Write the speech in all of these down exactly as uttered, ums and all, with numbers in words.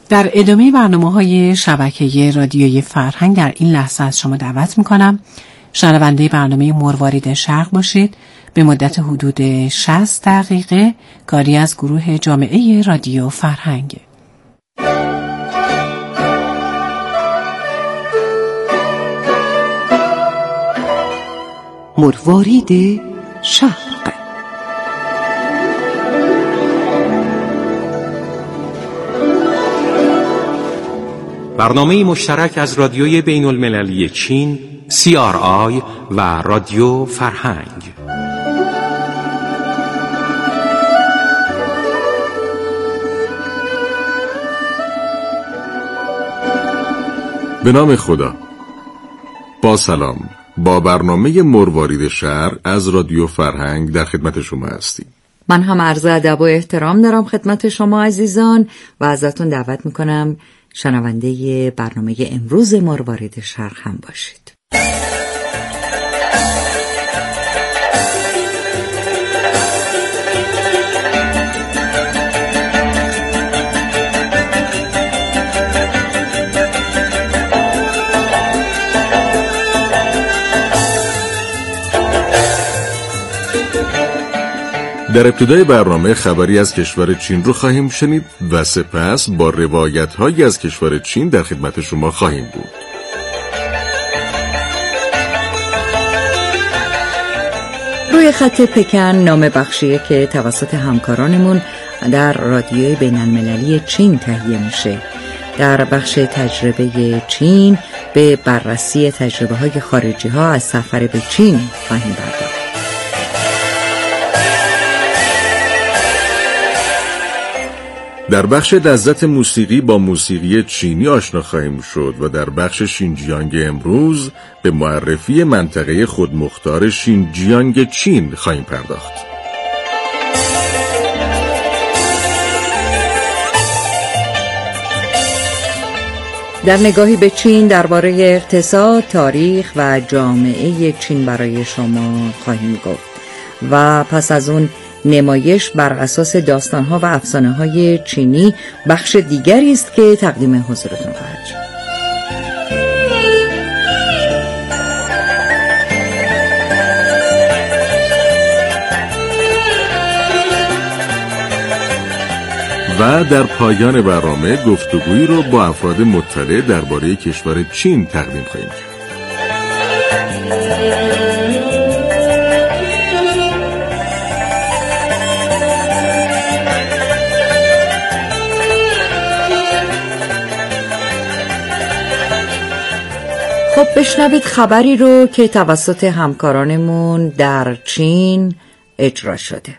در ادامه برنامه‌های شبکه رادیوی فرهنگ در این لحظه از شما دعوت می‌کنم شنونده برنامه مروارید شرق باشید. به مدت حدود شصت دقیقه کاری از گروه جامعه رادیو فرهنگ. مروارید شرق. برنامه مشترک از رادیوی بین المللی چین سی آر آی و رادیو فرهنگ. به نام خدا. با سلام، با برنامه مروارید شرق از رادیو فرهنگ در خدمت شما هستیم. من هم عرض ادب و احترام دارم خدمت شما عزیزان و ازتون دعوت میکنم شنونده برنامه امروز مروارید شرق هم باشید. در ابتدای برنامه خبری از کشور چین رو خواهیم شنید و سپس با روایت‌هایی از کشور چین در خدمت شما خواهیم بود. روی خط پکن نامه بخشیه که توسط همکارانمون در رادیوی بین المللی چین تهیه میشه. در بخش تجربه چین به بررسی تجربه های خارجی ها از سفر به چین خواهیم پرداخت. در بخش لذت موسیقی با موسیقی چینی آشنا خواهیم شد و در بخش شینجیانگ امروز به معرفی منطقه خودمختار شینجیانگ چین خواهیم پرداخت. در نگاهی به چین درباره اقتصاد، تاریخ و جامعه چین برای شما خواهیم گفت و پس از اون نمایش بر اساس داستان‌ها و افسانه‌های چینی بخش دیگری است که تقدیم حضورتون خواهد شد. و در پایان برنامه گفتگویی رو با افراد مطلع درباره کشور چین تقدیم خواهیم کرد. خب بشنوید خبری رو که توسط همکارانمون در چین اجرا شده.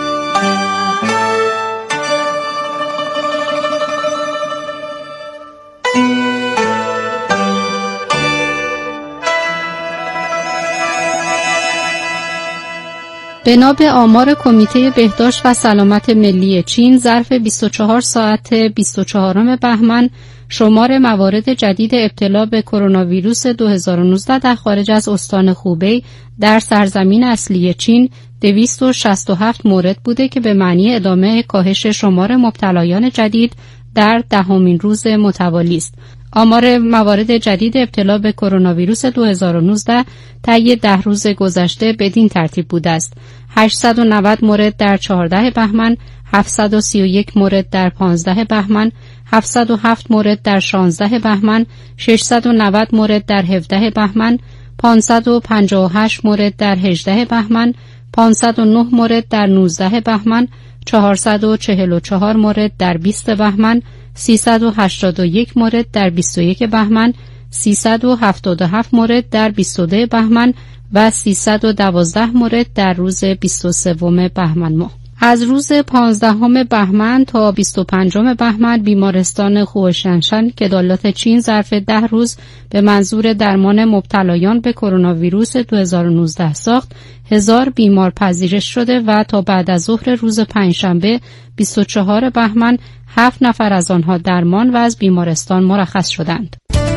بنا به آمار کمیته بهداشت و سلامت ملی چین ظرف بیست و چهار ساعت بیست و چهارم بهمن شمار موارد جدید ابتلا به کرونا ویروس دو هزار و نوزده در خارج از استان خوبی در سرزمین اصلی چین دویست و شصت و هفت مورد بوده که به معنی ادامه کاهش شمار مبتلایان جدید در دهمین روز متوالی است. آمار موارد جدید ابتلا به کرونا ویروس دو هزار و نوزده طی ده روز گذشته بدین ترتیب بوده است: هشتصد و نود مورد در چهارده بهمن، هفتصد و سی و یک مورد در پانزده بهمن، هفتصد و هفت مورد در شانزده بهمن، ششصد و نود مورد در هفده بهمن، پانصد و پنجاه و هشت مورد در هجده بهمن، پانصد و نه مورد در نوزده بهمن، چهارصد و چهل و چهار مورد در بیست بهمن، سیصد و هشتاد و یک مورد در بیست و یک بهمن، سیصد و هفتاد و هفت مورد در بیست و دو بهمن و سیصد و دوازده مورد در روز بیست و سه بهمن ماه. از روز پانزدهم بهمن تا بیست و پنجم بهمن بیمارستان خوشنشن که دولت چین ظرف ده روز به منظور درمان مبتلایان به کرونا ویروس دو هزار و نوزده ساخت، هزار بیمار پذیرش شده و تا بعد از ظهر روز پنجشنبه بیست و چهارم بهمن هفت نفر از آنها درمان و از بیمارستان مرخص شدند.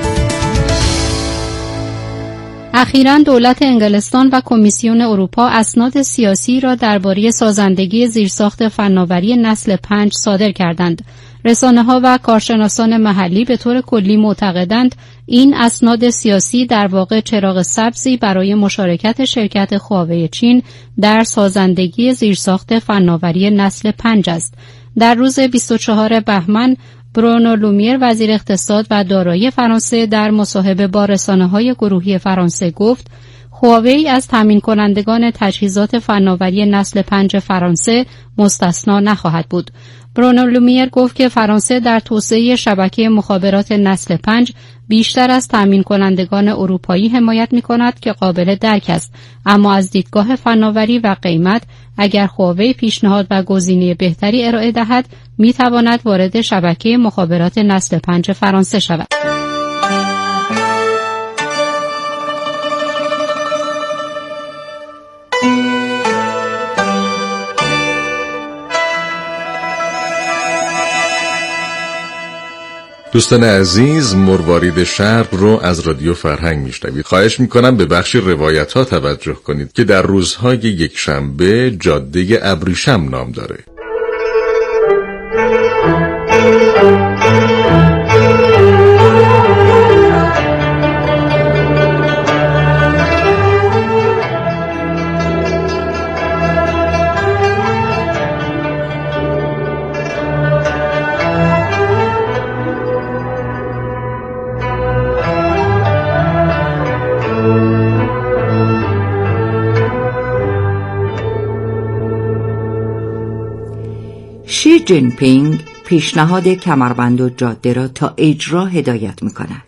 اخیراً دولت انگلستان و کمیسیون اروپا اسناد سیاسی را درباره سازندگی زیرساخت فناوری نسل پنج صادر کردند. رسانه‌ها و کارشناسان محلی به طور کلی معتقدند این اسناد سیاسی در واقع چراغ سبزی برای مشارکت شرکت هواوی چین در سازندگی زیرساخت فناوری نسل پنج است. در روز بیست و چهارم بهمن برونو لومیر وزیر اقتصاد و دارایی فرانسه در مصاحبه با رسانه‌های گروهی فرانسه گفت هواوی از تامین کنندگان تجهیزات فناوری نسل پنج فرانسه مستثنا نخواهد بود. برونو لومیر گفت که فرانسه در توسعه شبکه مخابرات نسل پنج بیشتر از تامین کنندگان اروپایی حمایت می‌کند که قابل درک است، اما از دیدگاه فناوری و قیمت اگر هواوی پیشنهاد و گزینه بهتری ارائه دهد می‌تواند وارد شبکه مخابرات نسل پنج فرانسه شود. دوستان عزیز، مروارید شرق رو از رادیو فرهنگ میشنوید. خواهش میکنم به بخش روایت ها توجه کنید که در روزهای یک شنبه جاده ابریشم نام داره. شی جین پینگ پیشنهاد کمربند و جاده را تا اجرا هدایت می کند.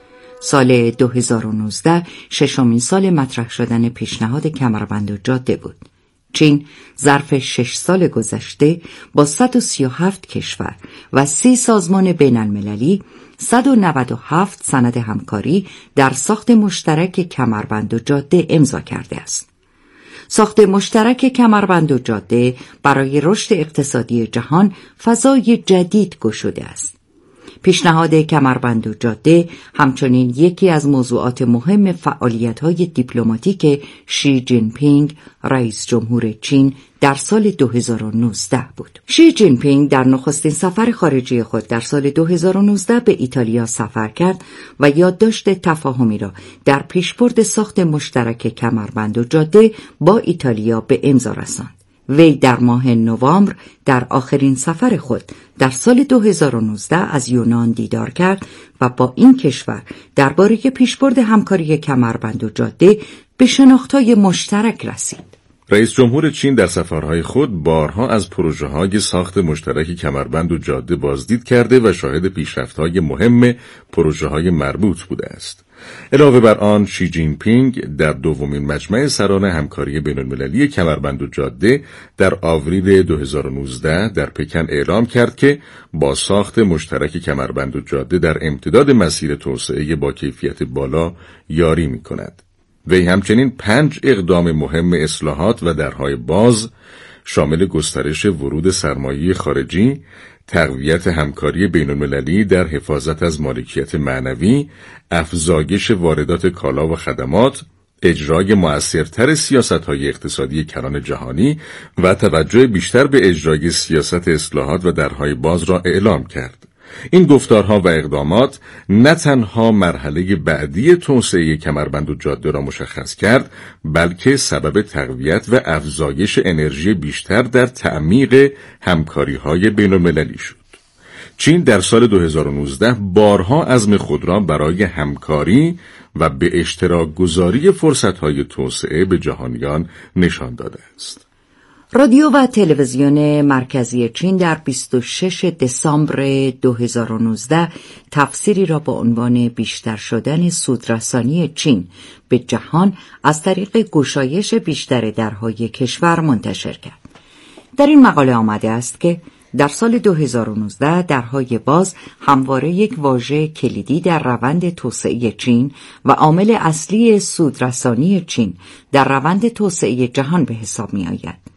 سال دو هزار و نوزده ششمین سال مطرح شدن پیشنهاد کمربند و جاده بود. چین ظرف شش سال گذشته با صد و سی و هفت کشور و سی سازمان بین المللی صد و نود و هفت سند همکاری در ساخت مشترک کمربند و جاده امضا کرده است. ساخت مشترک کمربند و جاده برای رشد اقتصادی جهان فضای جدید گشوده است. پیشنهاد کمربند و جاده همچنین یکی از موضوعات مهم فعالیت‌های دیپلماتیک شی جین پینگ رئیس جمهور چین در سال دو هزار و نوزده بود. شی جین پینگ در نخستین سفر خارجی خود در سال دو هزار و نوزده به ایتالیا سفر کرد و یادداشت تفاهمی را در پیشبرد ساخت مشترک کمربند و جاده با ایتالیا به امضا رساند. وی در ماه نوامبر در آخرین سفر خود در سال دو هزار و نوزده از یونان دیدار کرد و با این کشور درباره پیشبرد همکاری کمربند و جاده به شناخت‌های مشترک رسید. رئیس جمهور چین در سفرهای خود بارها از پروژه‌های ساخت مشترک کمربند و جاده بازدید کرده و شاهد پیشرفت‌های مهم پروژه‌های مربوط بوده است. علاوه بر آن، شی جین پینگ در دومین مجمع سران همکاری بین‌المللی کمربند و جاده در آوریل دو هزار و نوزده در پکن اعلام کرد که با ساخت مشترک کمربند و جاده در امتداد مسیر توسعه با کیفیت بالا یاری می‌کند. وی همچنین پنج اقدام مهم اصلاحات و درهای باز شامل گسترش ورود سرمایه خارجی، تقویت همکاری بین‌المللی در حفاظت از مالکیت معنوی، افزایش واردات کالا و خدمات، اجرای مؤثرتر سیاست‌های اقتصادی کلان جهانی و توجه بیشتر به اجرای سیاست اصلاحات و درهای باز را اعلام کرد. این گفتارها و اقدامات نه تنها مرحله بعدی توسعه کمربند و جاده را مشخص کرد، بلکه سبب تقویت و افزایش انرژی بیشتر در تعمیق همکاری‌های بین‌المللی شد. چین در سال دو هزار و نوزده بارها عزم خود را برای همکاری و به اشتراک گذاری فرصت‌های توسعه به جهانیان نشان داده است. رادیو و تلویزیون مرکزی چین در بیست و شش دسامبر دو هزار و نوزده تفسیری را با عنوان بیشتر شدن سودرسانی چین به جهان از طریق گشایش بیشتر درهای کشور منتشر کرد. در این مقاله آمده است که در سال دو هزار و نوزده درهای باز همواره یک واژه کلیدی در روند توسعه چین و عامل اصلی سودرسانی چین در روند توسعه جهان به حساب می آید.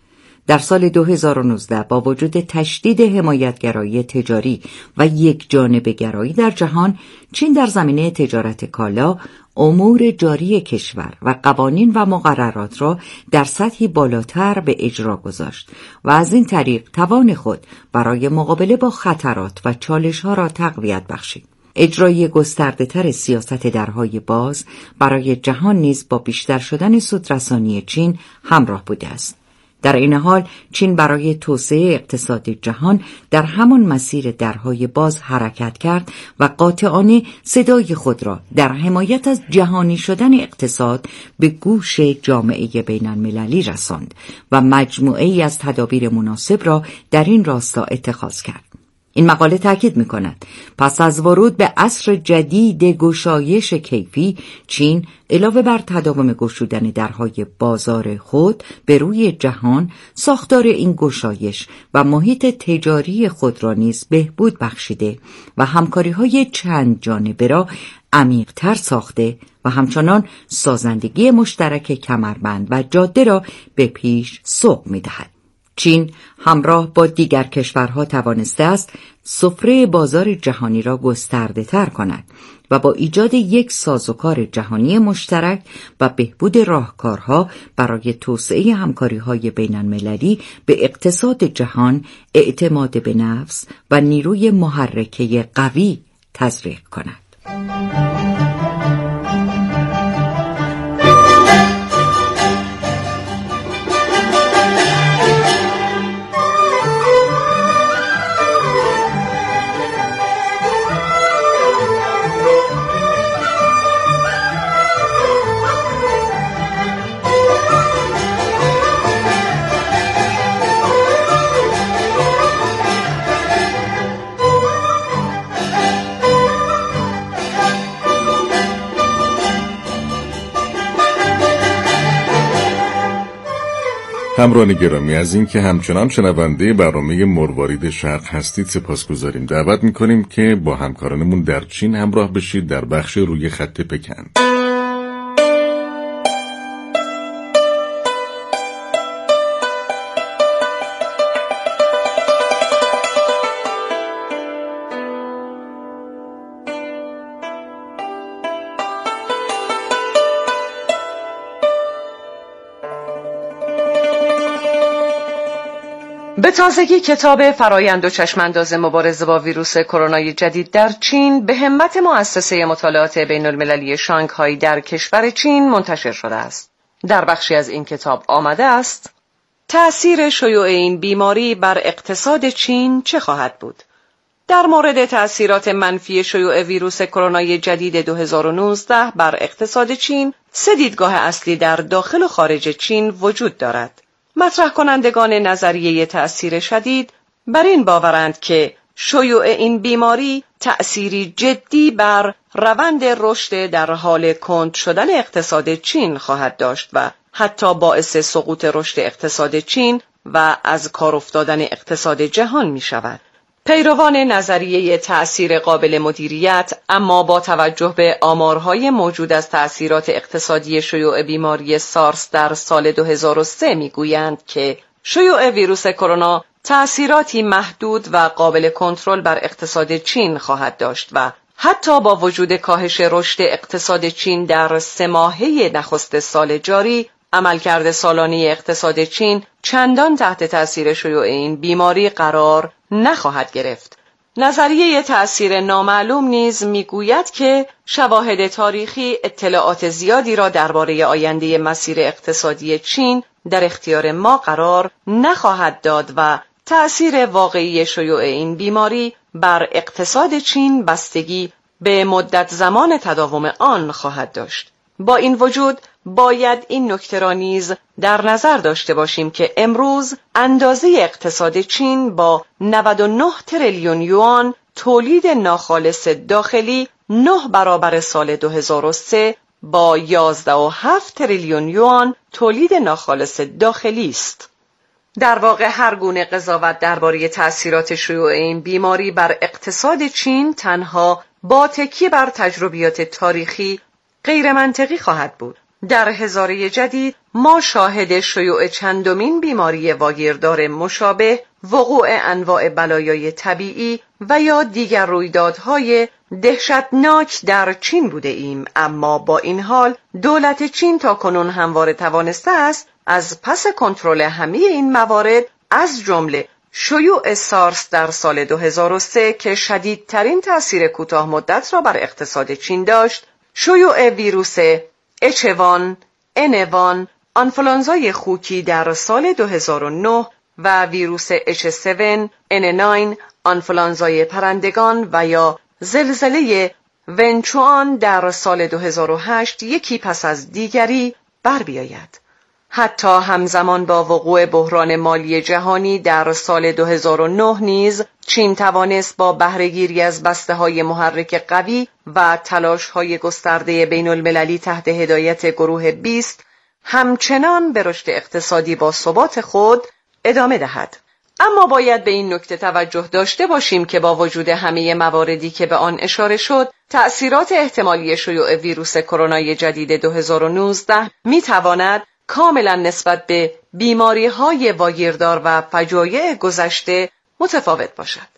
در سال دو هزار و نوزده با وجود تشدید حمایتگرایی تجاری و یک جانبه گرایی در جهان، چین در زمینه تجارت کالا امور جاری کشور و قوانین و مقررات را در سطحی بالاتر به اجرا گذاشت و از این طریق توان خود برای مقابله با خطرات و چالش‌ها را تقویت بخشید. اجرای گسترده‌تر سیاست درهای باز برای جهان نیز با بیشتر شدن سودرسانی چین همراه بوده است. در این حال چین برای توسعه اقتصاد جهان در همان مسیر درهای باز حرکت کرد و قاطعانه صدای خود را در حمایت از جهانی شدن اقتصاد به گوش جامعه بین المللی رساند و مجموعه‌ای از تدابیر مناسب را در این راستا اتخاذ کرد. این مقاله تاکید می‌کند پس از ورود به عصر جدید گشایش کیفی، چین علاوه بر تداوم گشودن درهای بازار خود به روی جهان، ساختار این گشایش و محیط تجاری خود را نیز بهبود بخشیده و همکاری‌های چند جانبه را عمیق‌تر ساخته و همچنان سازندگی مشترک کمربند و جاده را به پیش سوق می‌دهد. چین همراه با دیگر کشورها توانسته است سفره بازار جهانی را گسترده تر کند و با ایجاد یک سازوکار جهانی مشترک و بهبود راهکارها برای توسعه همکاری‌های بین‌المللی به اقتصاد جهان اعتماد به نفس و نیروی محرکه قوی تزریق کند. همراهان گرامی، از این که همچنان شنونده برنامه مروارید شرق هستید سپاسگزاریم. دعوت میکنیم که با همکارانمون در چین همراه بشید در بخش روی خط پکن. به تازگی کتاب فرایند و چشمانداز مبارزه با ویروس کرونا جدید در چین به همت مؤسسه مطالعات بین المللی شانگهای در کشور چین منتشر شده است. در بخشی از این کتاب آمده است: تأثیر شیوع این بیماری بر اقتصاد چین چه خواهد بود؟ در مورد تأثیرات منفی شیوع ویروس کرونا جدید دو هزار و نوزده بر اقتصاد چین، سه دیدگاه اصلی در داخل و خارج چین وجود دارد. مطرح کنندگان نظریه تأثیر شدید بر این باورند که شیوع این بیماری تأثیری جدی بر روند رشد در حال کند شدن اقتصاد چین خواهد داشت و حتی باعث سقوط رشد اقتصاد چین و از کار افتادن اقتصاد جهان می شود. پیروان نظریه تأثیر قابل مدیریت اما با توجه به آمارهای موجود از تأثیرات اقتصادی شیوع بیماری سارس در سال دو هزار و سه میگویند که شیوع ویروس کرونا تأثیراتی محدود و قابل کنترل بر اقتصاد چین خواهد داشت و حتی با وجود کاهش رشد اقتصاد چین در سه ماهه نخست سال جاری، عملکرد سالانه اقتصاد چین چندان تحت تأثیر شیوع این بیماری قرار نخواهد گرفت. نظریه تأثیر نامعلوم نیز میگوید که شواهد تاریخی اطلاعات زیادی را درباره آینده مسیر اقتصادی چین در اختیار ما قرار نخواهد داد و تأثیر واقعی شیوع این بیماری بر اقتصاد چین بستگی به مدت زمان تداوم آن خواهد داشت. با این وجود باید این نکته را نیز در نظر داشته باشیم که امروز اندازه اقتصاد چین با نود و نه تریلیون یوان تولید ناخالص داخلی نه برابر سال دو هزار و سه با یازده و هفت تریلیون یوان تولید ناخالص داخلی است. در واقع هر گونه قضاوت درباره تأثیرات شیوع این بیماری بر اقتصاد چین تنها با تکیه بر تجربیات تاریخی غیر منطقی خواهد بود. در هزاره جدید ما شاهد شیوع چندمین بیماری واگیردار مشابه، وقوع انواع بلایای طبیعی و یا دیگر رویدادهای دهشتناک در چین بوده ایم. اما با این حال دولت چین تا کنون همواره توانسته است از پس کنترل همه این موارد، از جمله شیوع سارس در سال دو هزار و سه که شدیدترین تأثیر کوتاه مدت را بر اقتصاد چین داشت، شیوع ویروس اچ وان ان وان، آنفولانزای خوکی در سال دو هزار و نه و ویروس اچ هفت ان نه، آنفولانزای پرندگان و یا زلزله ونچوان در سال دو هزار و هشت یکی پس از دیگری بر بیاید. حتی همزمان با وقوع بحران مالی جهانی در سال دو هزار و نه نیز چین توانست با بهره‌گیری از بسته‌های محرک قوی و تلاش‌های گسترده بین‌المللی تحت هدایت گروه بیست همچنان به رشد اقتصادی با ثبات خود ادامه دهد. اما باید به این نکته توجه داشته باشیم که با وجود همه مواردی که به آن اشاره شد، تأثیرات احتمالی شیوع ویروس کرونای جدید دو هزار و نوزده می‌تواند کاملا نسبت به بیماری‌های واگیردار و فجایع گذشته متفاوت باشد.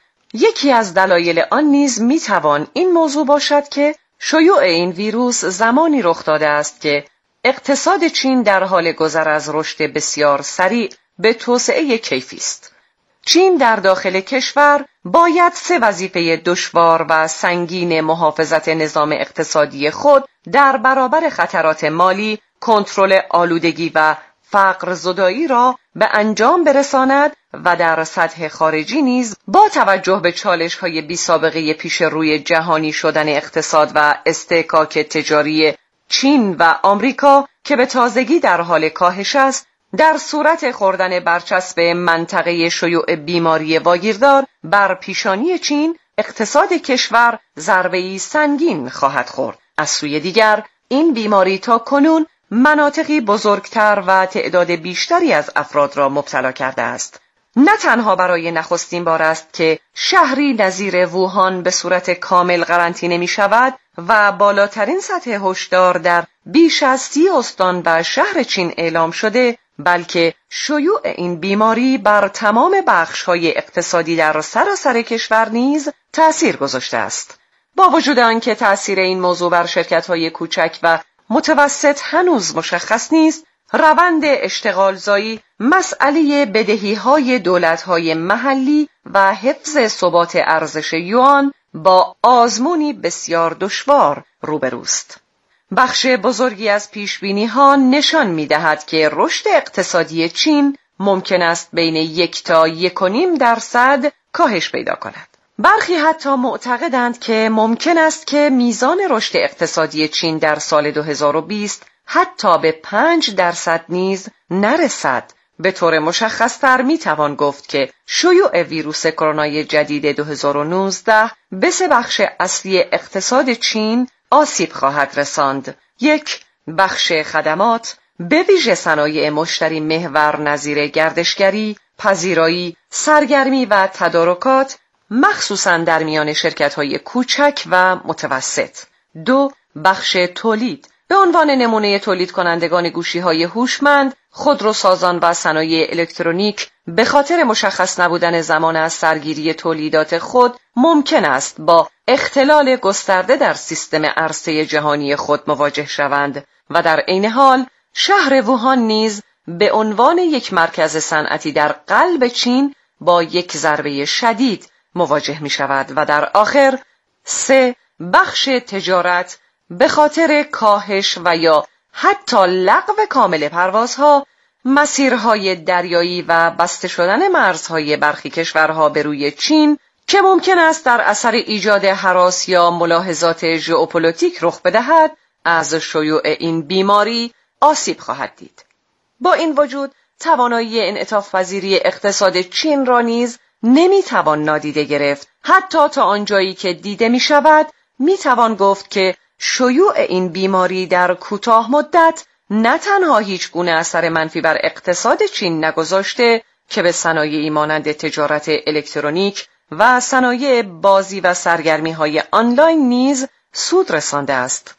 یکی از دلایل آن نیز می‌توان این موضوع باشد که شیوع این ویروس زمانی رخ داده است که اقتصاد چین در حال گذر از رشد بسیار سریع به توسعه کیفی است. چین در داخل کشور باید سه وظیفه دشوار و سنگین محافظت نظام اقتصادی خود در برابر خطرات مالی، کنترل آلودگی و فقر زدایی را به انجام برساند و در سطح خارجی نیز با توجه به چالش‌های بی‌سابقه پیش روی جهانی شدن اقتصاد و استحکاک تجاری چین و آمریکا که به تازگی در حال کاهش است، در صورت خوردن برچسب منطقه شیوع بیماری واگیردار بر پیشانی چین، اقتصاد کشور ضربه‌ای سنگین خواهد خورد. از سوی دیگر این بیماری تا کنون مناطقی بزرگتر و تعداد بیشتری از افراد را مبتلا کرده است. نه تنها برای نخستین بار است که شهری نظیر ووهان به صورت کامل قرنطینه می شود و بالاترین سطح هشدار در بیش از سی استان و شهر چین اعلام شده، بلکه شیوع این بیماری بر تمام بخش‌های اقتصادی در سراسر کشور نیز تأثیر گذاشته است. با وجود آنکه تأثیر این موضوع بر شرکت‌های کوچک و متوسط هنوز مشخص نیست، روند اشتغالزایی، مسئله بدهی‌های دولت‌های محلی و حفظ ثبات ارزش یوان با آزمونی بسیار دشوار روبروست. بخش بزرگی از پیشبینی‌ها نشان می‌دهد که رشد اقتصادی چین ممکن است بین یک تا یک و نیم درصد کاهش پیدا کند. برخی حتی معتقدند که ممکن است که میزان رشد اقتصادی چین در سال دو هزار و بیست حتی به پنج درصد نیز نرسد. به طور مشخص‌تر میتوان گفت که شیوع ویروس کرونای جدید دو هزار و نوزده به سه بخش اصلی اقتصاد چین آسیب خواهد رساند. یک، بخش خدمات، به ویژه صنایع مشتری محور نظیر گردشگری، پذیرایی، سرگرمی و تدارکات، مخصوصاً در میان شرکت‌های کوچک و متوسط. دو، بخش تولید، به عنوان نمونه تولید کنندگان گوشی‌های هوشمند، خودروسازان و صنایع الکترونیک به خاطر مشخص نبودن زمان از سرگیری تولیدات خود ممکن است با اختلال گسترده در سیستم عرصه جهانی خود مواجه شوند و در عین حال شهر ووهان نیز به عنوان یک مرکز صنعتی در قلب چین با یک ضربه شدید مواجه می شود. و در آخر سه، بخش تجارت، به خاطر کاهش و یا حتی لغو کامل پروازها، مسیرهای دریایی و بسته شدن مرزهای برخی کشورها به روی چین که ممکن است در اثر ایجاد هراس یا ملاحظات ژئوپلیتیک رخ بدهد، از شیوع این بیماری آسیب خواهد دید. با این وجود توانایی انعطاف پذیری اقتصاد چین را نیز نمیتوان نادیده گرفت. حتی تا آنجایی که دیده می شود می توان گفت که شیوع این بیماری در کوتاه مدت نه تنها هیچ گونه اثر منفی بر اقتصاد چین نگذاشته که به صنایعی مانند تجارت الکترونیک و صنایع بازی و سرگرمی های آنلاین نیز سود رسانده است.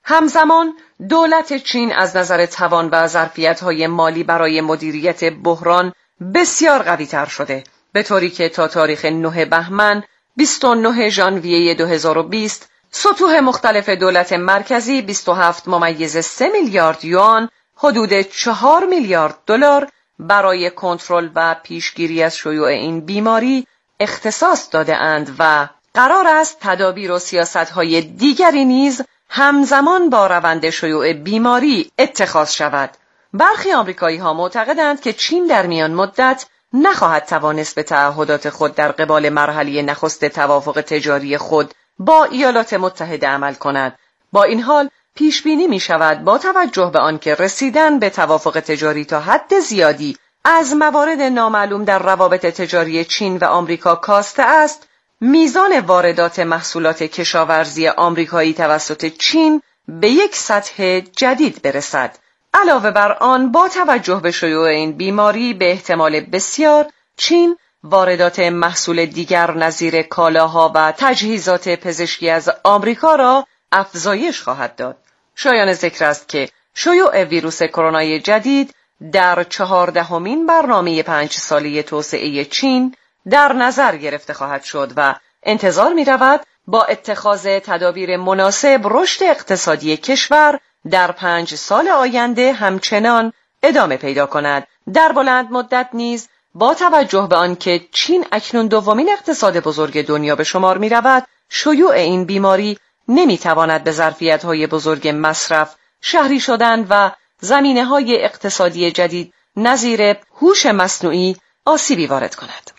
همزمان دولت چین از نظر توان و ظرفیت‌های مالی برای مدیریت بحران بسیار قوی‌تر شده، به طوری که تا تاریخ نه بهمن بیست و نه ژانویه دو هزار و بیست سطوح مختلف دولت مرکزی بیست و هفت ممیز سه میلیارد یوان، حدود چهار میلیارد دلار برای کنترل و پیشگیری از شیوع این بیماری اختصاص داده اند و قرار است تدابیر و سیاست‌های دیگری نیز همزمان با روند شیوع بیماری اتخاذ شود. برخی آمریکایی‌ها معتقدند که چین در میان مدت نخواهد توانست به تعهدات خود در قبال مرحله نخست توافق تجاری خود با ایالات متحده عمل کند. با این حال پیش بینی می شود با توجه به آنکه رسیدن به توافق تجاری تا حد زیادی از موارد نامعلوم در روابط تجاری چین و آمریکا کاسته است، میزان واردات محصولات کشاورزی آمریکایی توسط چین به یک سطح جدید برسد. علاوه بر آن، با توجه به شیوع این بیماری به احتمال بسیار چین واردات محصول دیگر نظیر کالاها و تجهیزات پزشکی از آمریکا را افزایش خواهد داد. شایان ذکر است که شیوع ویروس کرونای جدید در چهاردهمین برنامه پنج ساله توسعه چین در نظر گرفته خواهد شد و انتظار می رود با اتخاذ تدابیر مناسب رشد اقتصادی کشور در پنج سال آینده همچنان ادامه پیدا کند. در بلند مدت نیز با توجه به آنکه چین اکنون دومین اقتصاد بزرگ دنیا به شمار می رود، شیوع این بیماری نمی تواند به ظرفیت‌های بزرگ مصرف، شهری شدن و زمینه‌های اقتصادی جدید نظیر هوش مصنوعی آسیبی وارد کند.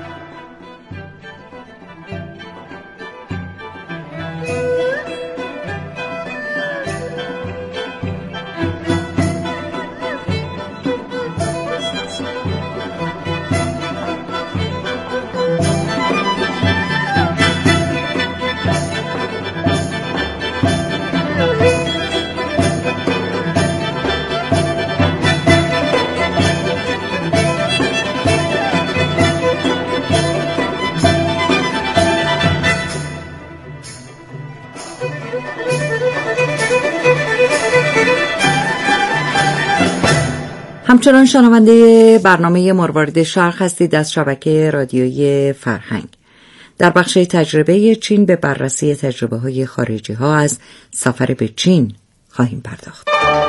همچنان شنونده برنامه مروارید شرق هستید از شبکه رادیویی فرهنگ. در بخش تجربه چین به بررسی تجربه های خارجی ها از سفر به چین خواهیم پرداخت.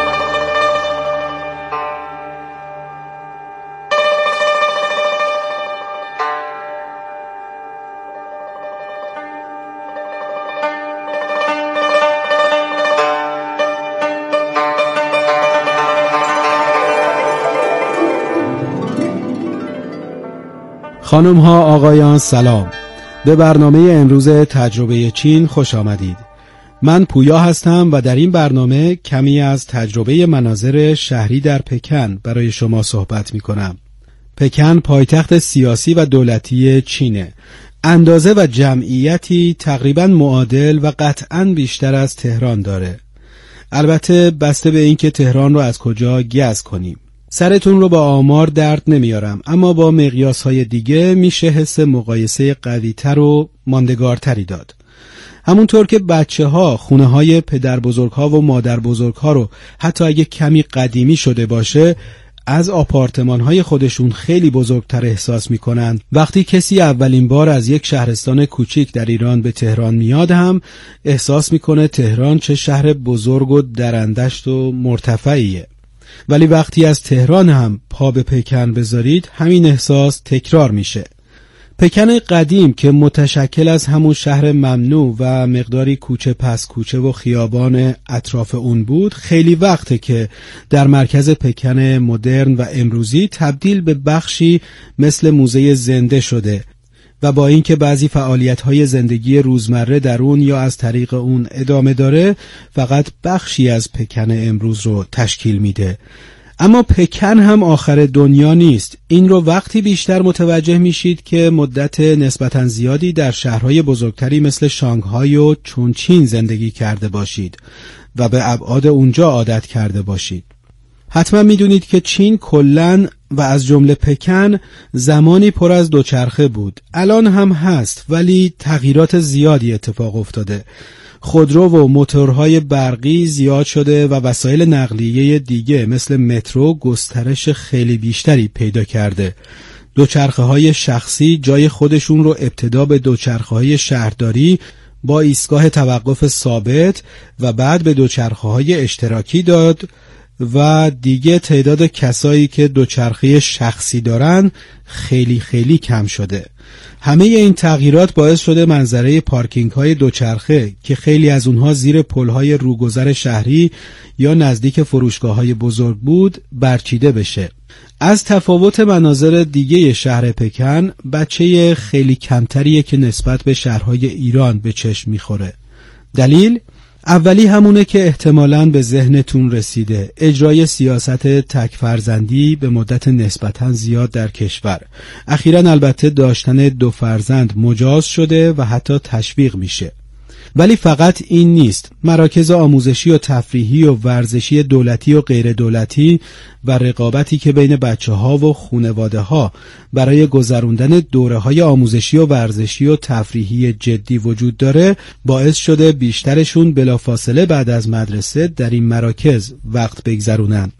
خانم ها آقایان سلام، به برنامه امروز تجربه چین خوش آمدید. من پویا هستم و در این برنامه کمی از تجربه مناظر شهری در پکن برای شما صحبت می کنم. پکن پایتخت سیاسی و دولتی چینه، اندازه و جمعیتی تقریباً معادل و قطعاً بیشتر از تهران داره. البته بسته به اینکه تهران رو از کجا گز کنیم. سرتون رو با آمار درد نمیارم، اما با مقیاس‌های دیگه میشه حس مقایسه قوی‌تر و ماندگارتری داد. همونطور که بچه‌ها خونه‌های پدر بزرگ‌ها و مادر بزرگ‌ها رو حتی اگه کمی قدیمی شده باشه از آپارتمان‌های خودشون خیلی بزرگتر احساس می‌کنن، وقتی کسی اولین بار از یک شهرستان کوچیک در ایران به تهران میاد هم احساس می‌کنه تهران چه شهر بزرگ و درندشت و مرتفعیه. ولی وقتی از تهران هم پا به پکن بذارید همین احساس تکرار میشه. پکن قدیم که متشکل از همون شهر ممنوع و مقداری کوچه پس کوچه و خیابان اطراف اون بود، خیلی وقته که در مرکز پکن مدرن و امروزی تبدیل به بخشی مثل موزه زنده شده و با اینکه بعضی فعالیت‌های زندگی روزمره در اون یا از طریق اون ادامه داره، فقط بخشی از پکن امروز رو تشکیل میده. اما پکن هم آخر دنیا نیست. این رو وقتی بیشتر متوجه میشید که مدت نسبتاً زیادی در شهرهای بزرگتری مثل شانگهای و چونچین زندگی کرده باشید و به ابعاد اونجا عادت کرده باشید. حتما میدونید که چین کلاً و از جمله پکن زمانی پر از دوچرخه بود. الان هم هست، ولی تغییرات زیادی اتفاق افتاده. خودرو و موتورهای برقی زیاد شده و وسایل نقلیه دیگه مثل مترو گسترش خیلی بیشتری پیدا کرده. دوچرخه‌های شخصی جای خودشون رو ابتدا به دوچرخه‌های شهرداری با ایستگاه توقف ثابت و بعد به دوچرخه‌های اشتراکی داد و دیگه تعداد کسایی که دوچرخه شخصی دارن خیلی خیلی کم شده. همه این تغییرات باعث شده منظره پارکینگ های دوچرخه که خیلی از اونها زیر پل‌های روگذر شهری یا نزدیک فروشگاه های بزرگ بود برچیده بشه. از تفاوت مناظر دیگه شهر پکن، بچه خیلی کمتریه که نسبت به شهرهای ایران به چشم میخوره. دلیل؟ اولی همونه که احتمالاً به ذهنتون رسیده، اجرای سیاست تک فرزندی به مدت نسبتاً زیاد در کشور. اخیراً البته داشتن دو فرزند مجاز شده و حتی تشویق میشه. ولی فقط این نیست. مراکز آموزشی و تفریحی و ورزشی دولتی و غیر دولتی و رقابتی که بین بچه ها و خانواده ها برای گذراندن دوره های آموزشی و ورزشی و تفریحی جدی وجود داره باعث شده بیشترشون بلافاصله بعد از مدرسه در این مراکز وقت بگذرونن.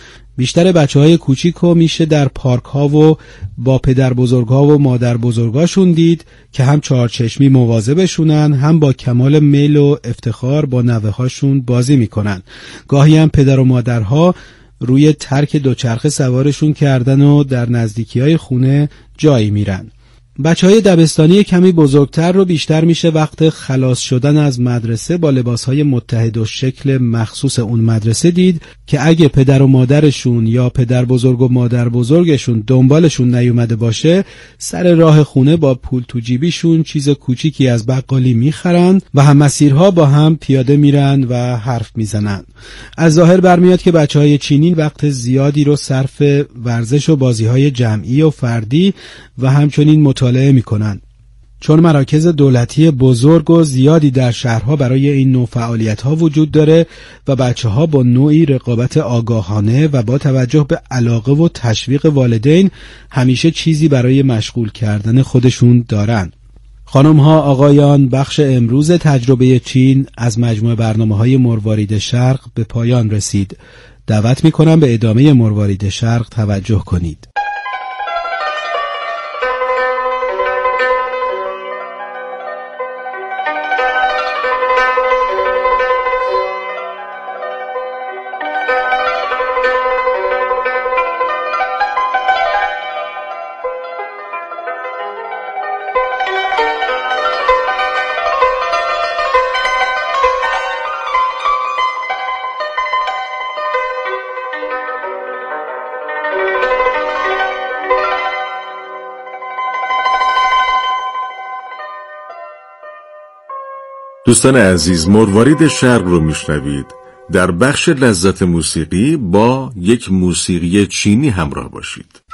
بیشتر بچه های کوچیکو میشه در پارک ها و با پدر بزرگ ها و مادر بزرگاشون دید که هم چهارچشمی مواظبشونن، هم با کمال میل و افتخار با نوه هاشون بازی میکنن. گاهی هم پدر و مادرها روی ترک دوچرخه سوارشون کردن و در نزدیکی های خونه جایی میرن. بچه های دبستانی کمی بزرگتر رو بیشتر میشه وقت خلاص شدن از مدرسه با لباسهای متحد و شکل مخصوص اون مدرسه دید که اگه پدر و مادرشون یا پدر بزرگ و مادر بزرگشون دنبالشون نیومده باشه، سر راه خونه با پول تو جیبیشون چیز کوچیکی از بقالی میخرن و هم مسیرها با هم پیاده میرن و حرف میزنن. از ظاهر برمیاد که بچه های چینی وقت زیادی رو صرف ورزش و بازی های جمعی و فردی و همچنین مطالعه میکنن. چون مراکز دولتی بزرگ و زیادی در شهرها برای این نوع فعالیت‌ها وجود داره و بچه‌ها با نوعی رقابت آگاهانه و با توجه به علاقه و تشویق والدین همیشه چیزی برای مشغول کردن خودشون دارن. خانم‌ها، آقایان، بخش امروز تجربه چین از مجموعه برنامه‌های مروارید شرق به پایان رسید. دعوت می‌کنم به ادامه مروارید شرق توجه کنید. دوستان عزیز، مروارید شرق رو میشنوید. در بخش لذت موسیقی با یک موسیقی چینی همراه باشید.